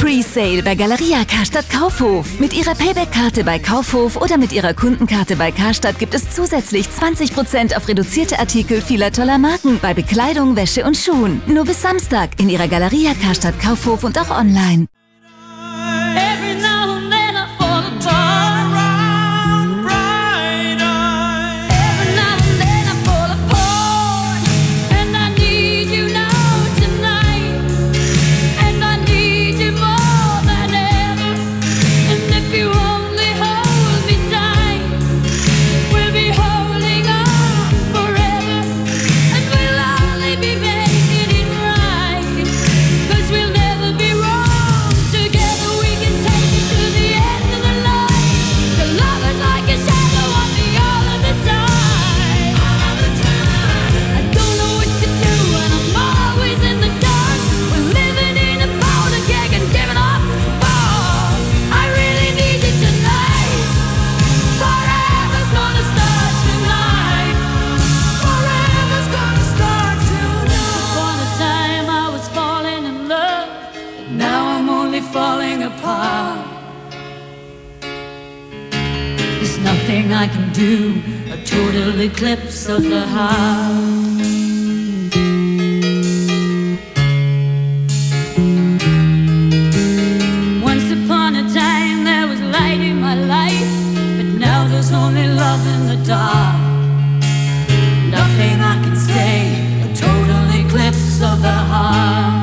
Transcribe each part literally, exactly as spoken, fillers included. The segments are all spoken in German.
Presale bei Galeria Karstadt Kaufhof. Mit Ihrer Payback-Karte bei Kaufhof oder mit Ihrer Kundenkarte bei Karstadt gibt es zusätzlich zwanzig Prozent auf reduzierte Artikel vieler toller Marken bei Bekleidung, Wäsche und Schuhen. Nur bis Samstag in Ihrer Galeria Karstadt Kaufhof und auch online. I can do a total eclipse of the heart. Once upon a time there was light in my life, but now there's only love in the dark. Nothing I can say, a total eclipse of the heart.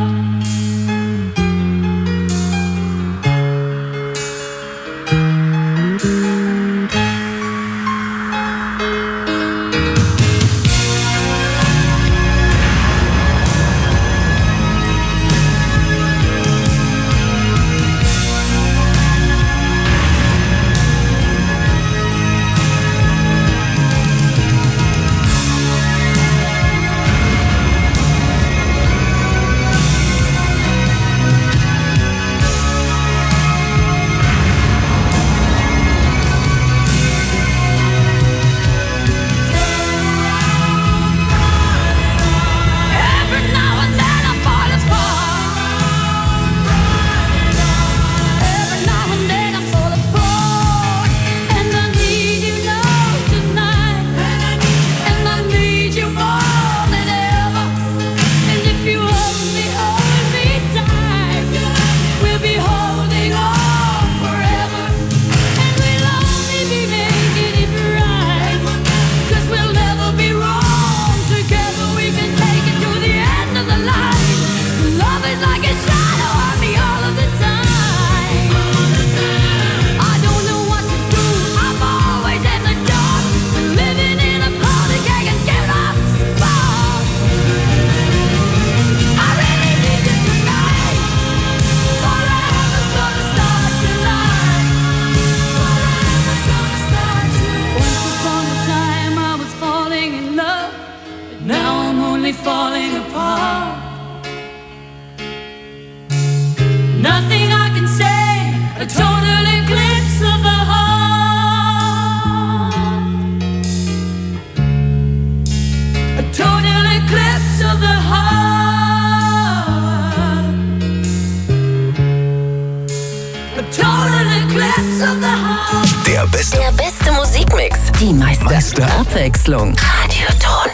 Der beste, der beste Musikmix. Die meiste, meiste Abwechslung. Radioton.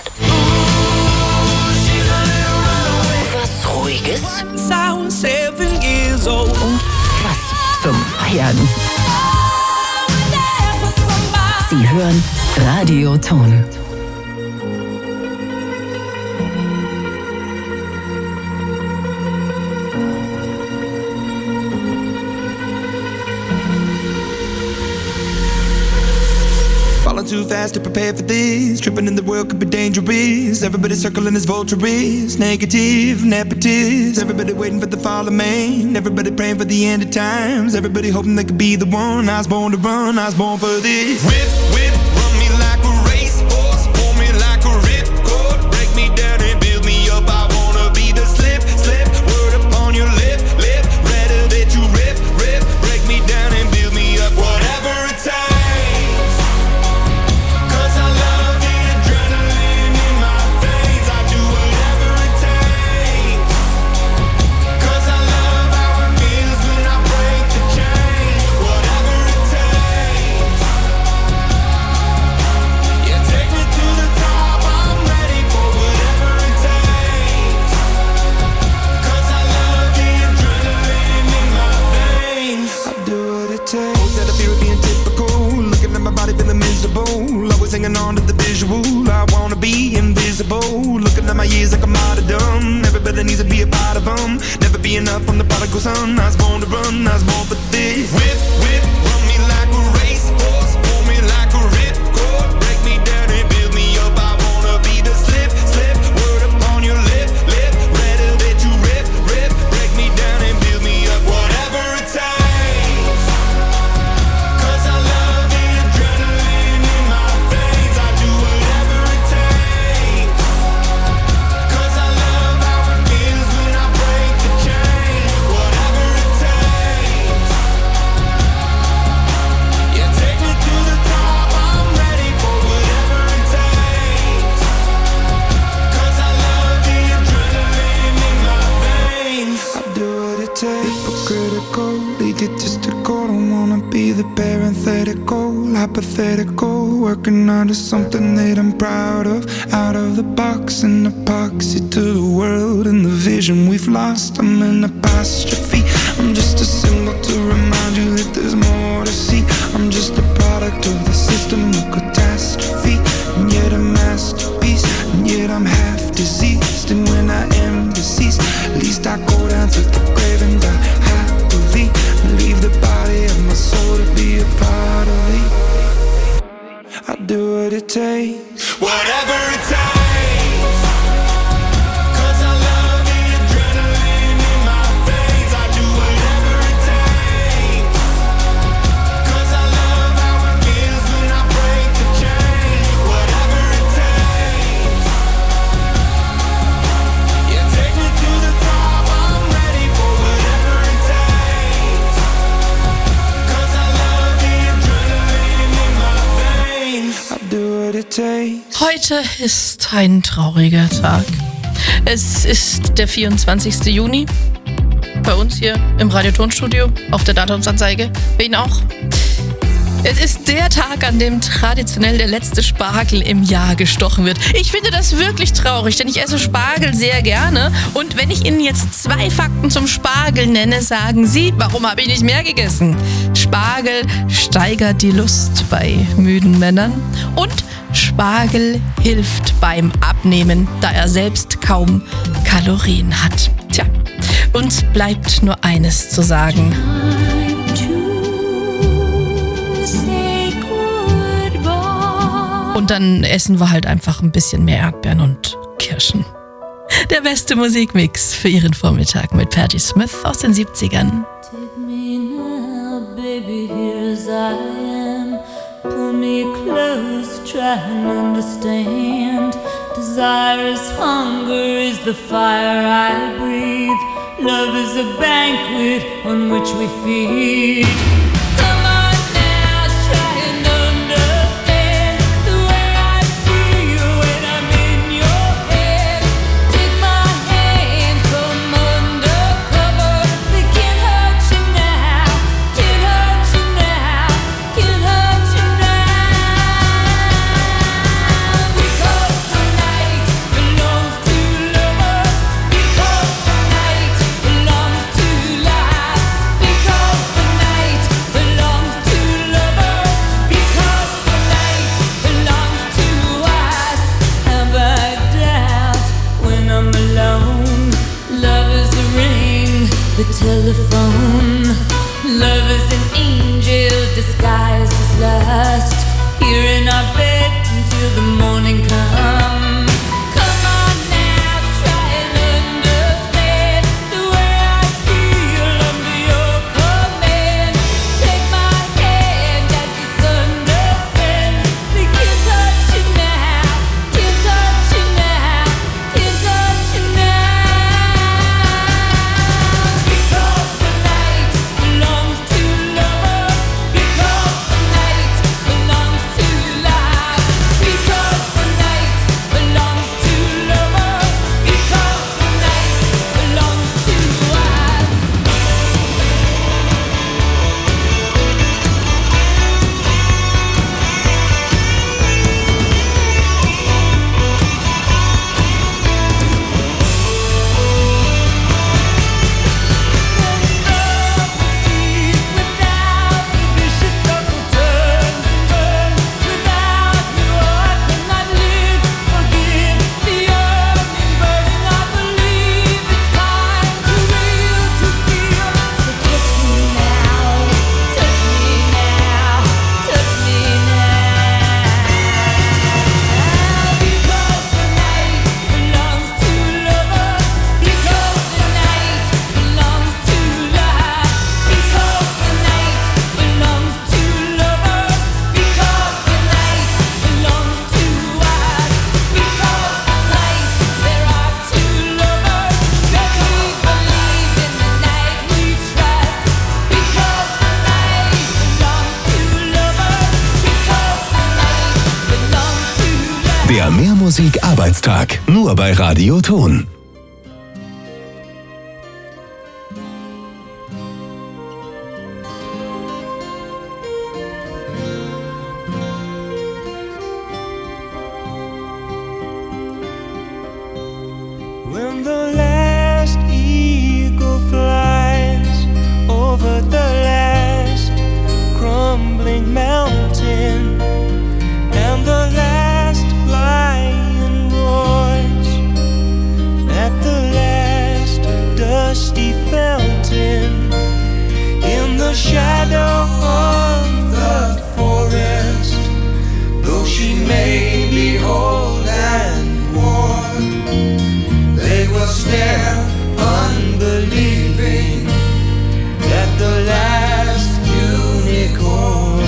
Was Ruhiges. Und was zum Feiern. Sie hören Radioton. Too fast to prepare for this. Tripping in the world could be dangerous. Everybody circling as vultures. Negative, nepotist. Everybody waiting for the fall of man. Everybody praying for the end of times. Everybody hoping they could be the one. I was born to run, I was born for this. Whip, whip, run me like a racehorse. Pull me like a ripcord. Break me down and build me up. I wanna be the slip, slip. Word upon your lip, lip. Rather that you rip, rip. Break me down and build me up. Whatever it takes. When drawn to the visual. I wanna be invisible. Looking at my years like I'm martyrdom. Everybody needs to be a part of them. Never be enough, I'm the prodigal son. I was born to run, I was born for this. Whip, whip, run me like a racehorse. Pull me like a ripcord. Break me down and build me up. I wanna be the slip, slip. Word upon your lip, lip. Rather that you rip, rip. Break me down and build me up. Whatever it takes. Cause I love the adrenaline in my veins. I do whatever it takes. Cause I love how it feels when I break the chain. Whatever it takes. Yeah, take me to the top. I'm ready for whatever it takes. Cause I love the adrenaline in my veins. I do what it takes, but critical, egotistical. Don't wanna be the parenthetical, hypothetical. Working out of something that I'm proud of. Out of the box, an epoxy to the world and the vision we've lost. I'm an apostrophe. I'm just a symbol to remind you that there's more to see. I'm just a product of the system of catastrophe, and yet a masterpiece, and yet I'm half diseased. And when I am deceased, at least I go down to the grave and die happily, and leave the body of my soul to be a part of it. I do what it takes, whatever it takes. Cause I love the adrenaline in my veins. I do whatever it takes. Cause I love how it feels when I break the chain. Whatever it takes. Yeah, take me to the top. I'm ready for whatever it takes. Cause I love the adrenaline in my veins. I do what it takes. Heute ist ein trauriger Tag. Es ist der vierundzwanzigste Juni. Bei uns hier im Radiotonstudio, auf der Datumsanzeige. Bei Ihnen auch. Es ist der Tag, an dem traditionell der letzte Spargel im Jahr gestochen wird. Ich finde das wirklich traurig, denn ich esse Spargel sehr gerne. Und wenn ich Ihnen jetzt zwei Fakten zum Spargel nenne, sagen Sie, warum habe ich nicht mehr gegessen? Spargel steigert die Lust bei müden Männern und Spargel hilft beim Abnehmen, da er selbst kaum Kalorien hat. Tja, uns bleibt nur eines zu sagen. Und dann essen wir halt einfach ein bisschen mehr Erdbeeren und Kirschen. Der beste Musikmix für Ihren Vormittag mit Patti Smith aus den siebzigern. Take me now, baby, here as I am. Pull me close, try and understand. Desire is hunger, is the fire I breathe. Love is a banquet on which we feed. Come on now, try and understand the way I feel when I'm in your head. Take my hand from undercover. They can't hurt you now, can't hurt you now, can't hurt you now. Because the night belongs to lovers. Because the night belongs to life. Because the night belongs to lovers. Because the night belongs to us. Have I doubt when I'm alone? Love is a ring, the telephone. Love is an angel disguised as lust. Here in our bed until the morning comes. Come on now, try and understand the way I feel under your command. Take my hand as the sun descends. They can't touch you now, can't touch you now, can't touch you now. Because the night belongs to lovers. Because the night belongs to life. Because the night belongs Der Mehrmusik-Arbeitstag. Nur bei Radio Ton. When the last eagle flies over the last crumbling mountain, and the last lion roars at the last dusty fountain, in the shadow of the forest, though she may be old and worn, they will stare unbelieving at the last unicorn.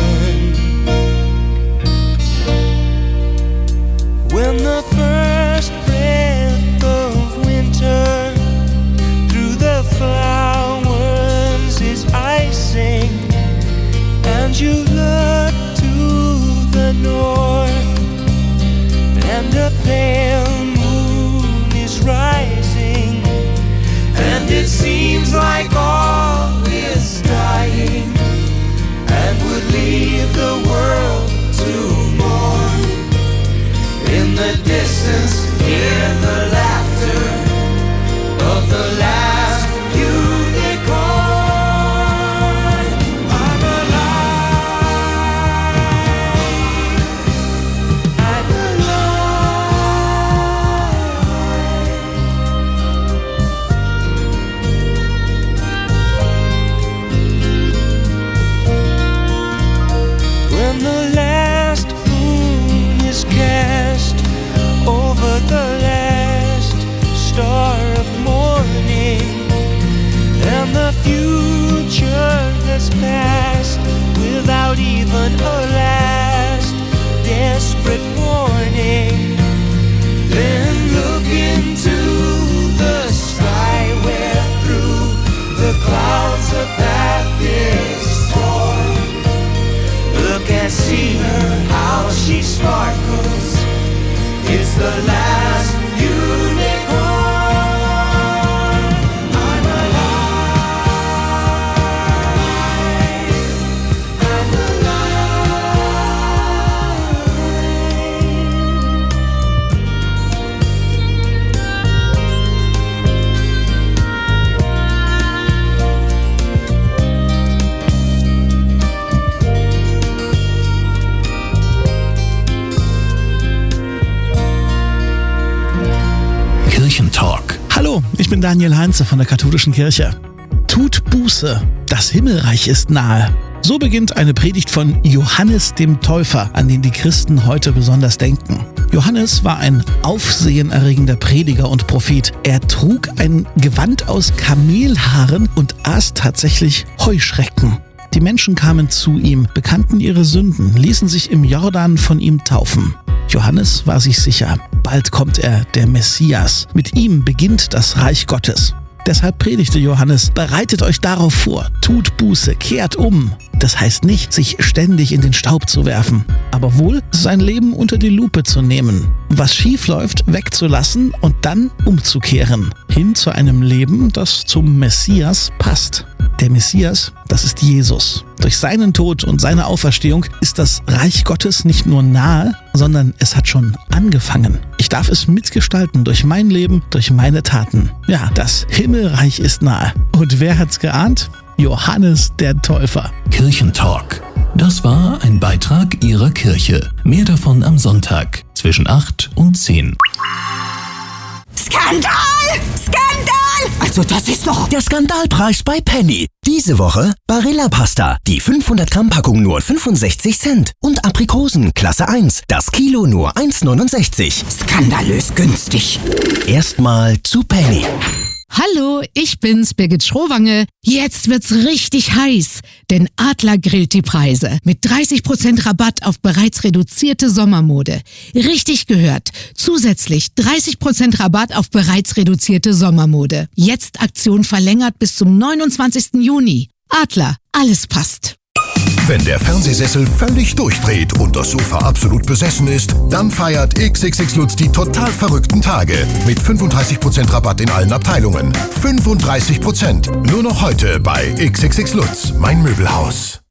When the first breath of winter through the flowers is icing, and you look to the north, and a pale moon is rising, and it seems like all is dying, and would leave the world to mourn. In the distance, hear the laughter of the last unicorn. I'm alive. I'm alive. When the last moon is cast over the last star of morning, and the future has passed without even a last desperate warning, then look into the sky where through the clouds a path is torn. Look and see her, how she sparkles. It's the last unicorn. I'm alive. I'm Kirchentalk. Hallo, ich bin Daniel Heinze von der Katholischen Kirche. Tut Buße, das Himmelreich ist nahe. So beginnt eine Predigt von Johannes dem Täufer, an den die Christen heute besonders denken. Johannes war ein aufsehenerregender Prediger und Prophet. Er trug ein Gewand aus Kamelhaaren und aß tatsächlich Heuschrecken. Die Menschen kamen zu ihm, bekannten ihre Sünden, ließen sich im Jordan von ihm taufen. Johannes war sich sicher, bald kommt er, der Messias. Mit ihm beginnt das Reich Gottes. Deshalb predigte Johannes, bereitet euch darauf vor, tut Buße, kehrt um. Das heißt nicht, sich ständig in den Staub zu werfen, aber wohl sein Leben unter die Lupe zu nehmen, was schief läuft, wegzulassen und dann umzukehren, hin zu einem Leben, das zum Messias passt. Der Messias, das ist Jesus. Durch seinen Tod und seine Auferstehung ist das Reich Gottes nicht nur nahe, sondern es hat schon angefangen. Ich darf es mitgestalten durch mein Leben, durch meine Taten. Ja, das Himmelreich ist nahe. Und wer hat's geahnt? Johannes der Täufer. Kirchentalk. Das war ein Beitrag Ihrer Kirche. Mehr davon am Sonntag zwischen acht und zehn. Skandal! Skandal! Also das ist doch der Skandalpreis bei Penny. Diese Woche Barilla-Pasta, die fünfhundert Gramm Packung nur fünfundsechzig Cent. Und Aprikosen, Klasse eins, das Kilo nur eins neunundsechzig. Skandalös günstig. Erstmal zu Penny. Hallo, ich bin's, Birgit Schrowange. Jetzt wird's richtig heiß, denn Adler grillt die Preise. Mit dreißig Prozent Rabatt auf bereits reduzierte Sommermode. Richtig gehört. Zusätzlich dreißig Prozent Rabatt auf bereits reduzierte Sommermode. Jetzt Aktion verlängert bis zum neunundzwanzigsten Juni. Adler, alles passt. Wenn der Fernsehsessel völlig durchdreht und das Sofa absolut besessen ist, dann feiert X X X Lutz die total verrückten Tage mit fünfunddreißig Prozent Rabatt in allen Abteilungen. fünfunddreißig Prozent. Nur noch heute bei X X X Lutz, mein Möbelhaus.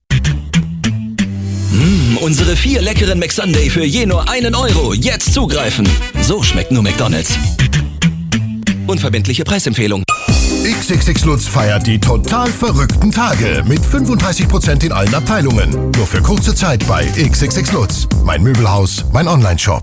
Mmh, unsere vier leckeren McSunday für je nur einen Euro. Jetzt zugreifen. So schmeckt nur McDonald's. Unverbindliche Preisempfehlung. X X X Lutz feiert die total verrückten Tage mit fünfunddreißig Prozent in allen Abteilungen. Nur für kurze Zeit bei X X X Lutz, mein Möbelhaus, mein Onlineshop.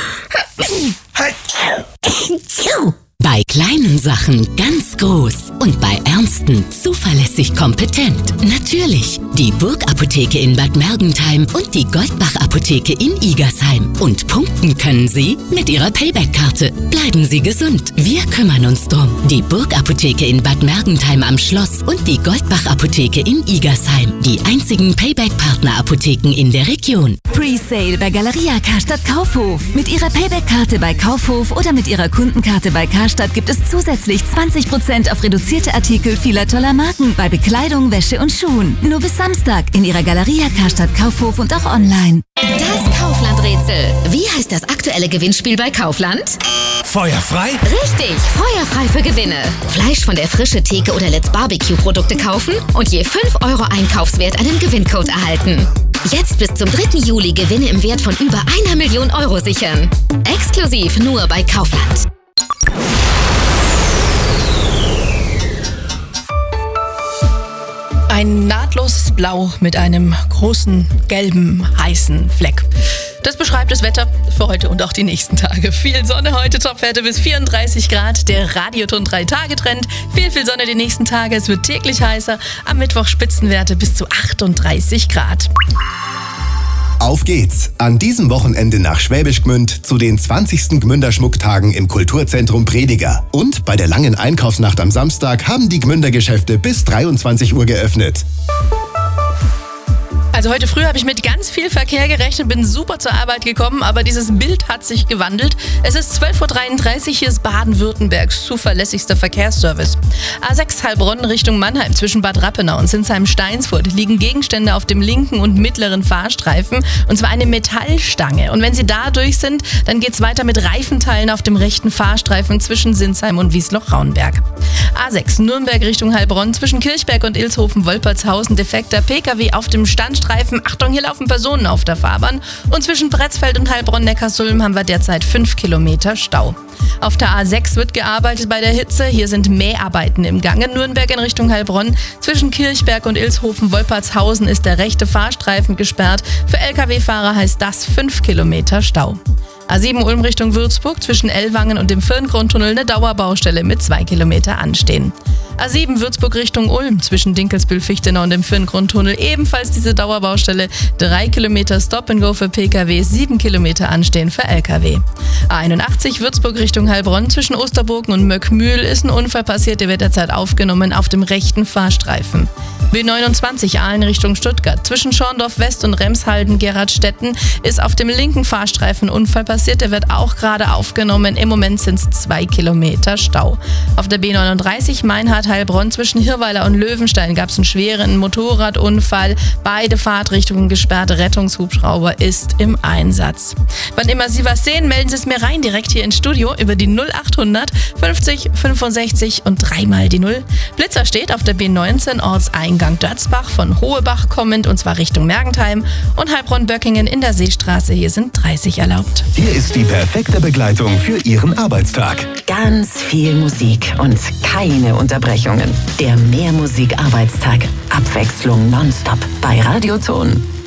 Bei kleinen Sachen ganz groß und bei ernsten zuverlässig kompetent. Natürlich die Burg-Apotheke in Bad Mergentheim und die Goldbach-Apotheke in Igersheim. Und punkten können Sie mit Ihrer Payback-Karte. Bleiben Sie gesund. Wir kümmern uns drum. Die Burg-Apotheke in Bad Mergentheim am Schloss und die Goldbach-Apotheke in Igersheim. Die einzigen Payback-Partner-Apotheken in der Region. Presale bei Galeria Karstadt Kaufhof. Mit Ihrer Payback-Karte bei Kaufhof oder mit Ihrer Kundenkarte bei Karstadt gibt es zusätzlich zwanzig Prozent auf reduzierte Artikel vieler toller Marken bei Bekleidung, Wäsche und Schuhen. Nur bis Samstag in Ihrer Galeria Karstadt Kaufhof und auch online. Das Kaufland-Rätsel. Wie heißt das aktuelle Gewinnspiel bei Kaufland? Feuerfrei? Richtig, feuerfrei für Gewinne. Fleisch von der Frische Theke oder Let's Barbecue Produkte kaufen und je fünf Euro Einkaufswert einen Gewinncode erhalten. Jetzt bis zum dritten Juli Gewinne im Wert von über einer Million Euro sichern. Exklusiv nur bei Kaufland. Ein nahtloses Blau mit einem großen, gelben, heißen Fleck. Das beschreibt das Wetter für heute und auch die nächsten Tage. Viel Sonne heute, Topwerte bis vierunddreißig Grad. Der Radioton drei Tage Trend. Viel, viel Sonne die nächsten Tage. Es wird täglich heißer. Am Mittwoch Spitzenwerte bis zu achtunddreißig Grad. Auf geht's! An diesem Wochenende nach Schwäbisch Gmünd zu den zwanzigsten Gmünder Schmucktagen im Kulturzentrum Prediger. Und bei der langen Einkaufsnacht am Samstag haben die Gmünder Geschäfte bis dreiundzwanzig Uhr geöffnet. Also heute früh habe ich mit ganz viel Verkehr gerechnet, bin super zur Arbeit gekommen, aber dieses Bild hat sich gewandelt. Es ist zwölf Uhr dreiunddreißig, hier ist Baden-Württembergs zuverlässigster Verkehrsservice. A sechs Heilbronn Richtung Mannheim zwischen Bad Rappenau und Sinsheim-Steinsfurt liegen Gegenstände auf dem linken und mittleren Fahrstreifen, und zwar eine Metallstange. Und wenn Sie da durch sind, dann geht es weiter mit Reifenteilen auf dem rechten Fahrstreifen zwischen Sinsheim und Wiesloch-Raunberg. A sechs Nürnberg Richtung Heilbronn zwischen Kirchberg und Ilshofen-Wolpertshausen defekter Pkw auf dem Standstreifen. Achtung, hier laufen Personen auf der Fahrbahn. Und zwischen Pretzfeld und Heilbronn-Neckarsulm haben wir derzeit fünf Kilometer Stau. Auf der A sechs wird gearbeitet bei der Hitze. Hier sind Mäharbeiten im Gange. Nürnberg in Richtung Heilbronn. Zwischen Kirchberg und Ilshofen-Wolpertshausen ist der rechte Fahrstreifen gesperrt. Für L K W-Fahrer heißt das fünf Kilometer Stau. A sieben Ulm Richtung Würzburg zwischen Ellwangen und dem Firngrundtunnel eine Dauerbaustelle mit zwei Kilometer anstehen. A sieben Würzburg Richtung Ulm zwischen Dinkelsbühl-Fichtenau und dem Firngrundtunnel ebenfalls diese Dauerbaustelle. Drei Kilometer Stop-and-Go für Pkw, sieben Kilometer anstehen für L K W. A einundachtzig Würzburg Richtung Heilbronn zwischen Osterburgen und Möckmühl ist ein Unfall passiert, der wird derzeit aufgenommen auf dem rechten Fahrstreifen. B neunundzwanzig Aalen Richtung Stuttgart zwischen Schorndorf West und Remshalden-Geradstetten ist auf dem linken Fahrstreifen ein Unfall passiert, der wird auch gerade aufgenommen. Im Moment sind es zwei Kilometer Stau. Auf der B neununddreißig Meinhard-Heilbronn zwischen Hirweiler und Löwenstein gab es einen schweren Motorradunfall. Beide Fahrtrichtungen gesperrt, Rettungshubschrauber ist im Einsatz. Wann immer Sie was sehen, melden Sie es mir rein, direkt hier ins Studio über die null achthundert fünfzig fünfundsechzig und dreimal die null. Blitzer steht auf der B neunzehn Ortseingang Dörzbach von Hohebach kommend, und zwar Richtung Mergentheim, und Heilbronn-Böckingen in der Seestraße. Hier sind dreißig erlaubt. Hier ist die perfekte Begleitung für Ihren Arbeitstag. Ganz viel Musik und keine Unterbrechungen. Der Mehrmusik-Arbeitstag. Abwechslung nonstop bei Radioton.